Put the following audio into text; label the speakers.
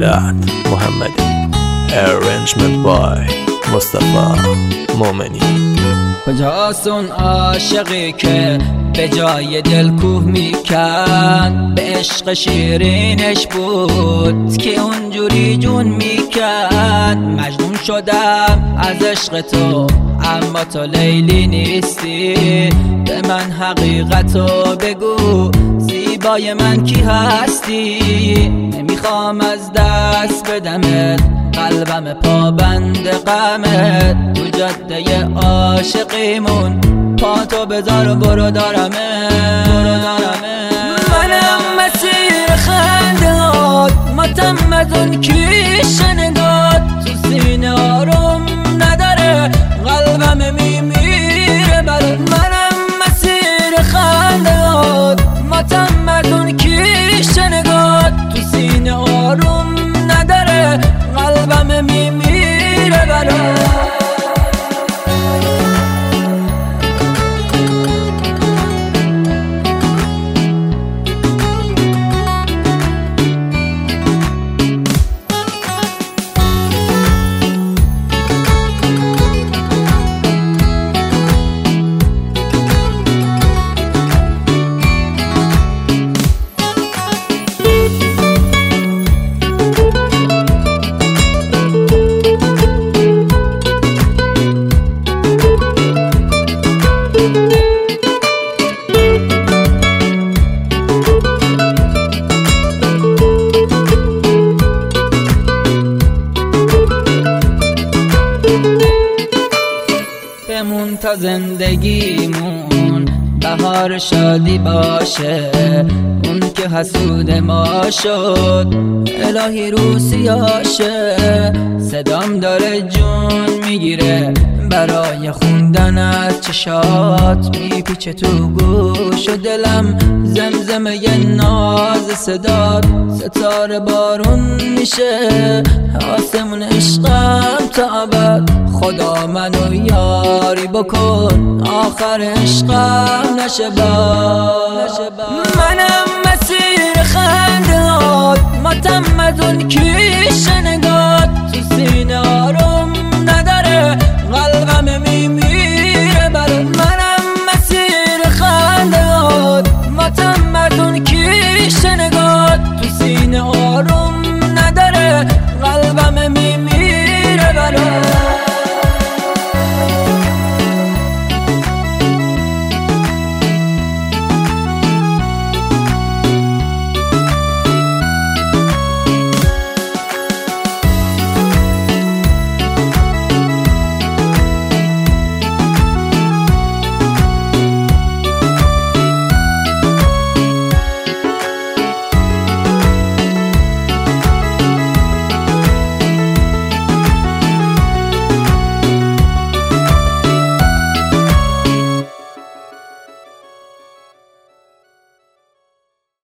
Speaker 1: میلاد محمدی. Arrangement by مصطفی مومنی.
Speaker 2: کجاست اون عاشقی که به جای دل کوه میکند؟ به عشق شیرینش بود که اونجوری جون میکند. مجنون شدم از عشق تو اما تو لیلی نیستی. به من حقیقتو بگو، زیبای من کی هستی؟ نمیخوام از دست بدمت، قلبم پابند غمت. تو جاده عاشقیمون پاتو بذار و برو دارمه. منم مسیر خندهات، متمدن کی شنگات. تو سینه آروم نداره، قلبم میمیره برات. منم مسیر خندهات، متمدن کی شنگات. تو سینه آروم نداره، قلبم میمیره برات. بمون تا زندگیمون بهار شادی باشه. اون که حسود ما شد الهی رو سیاشه. صدام داره جون میگیره برای خوندن از چشات. میپیچه تو گوش و دلم زمزمه ی ناز صدات. ستاره بارون میشه آسمون عشقم تا ابد. خدا منو یاری بکن، آخر عشقم نشه بد.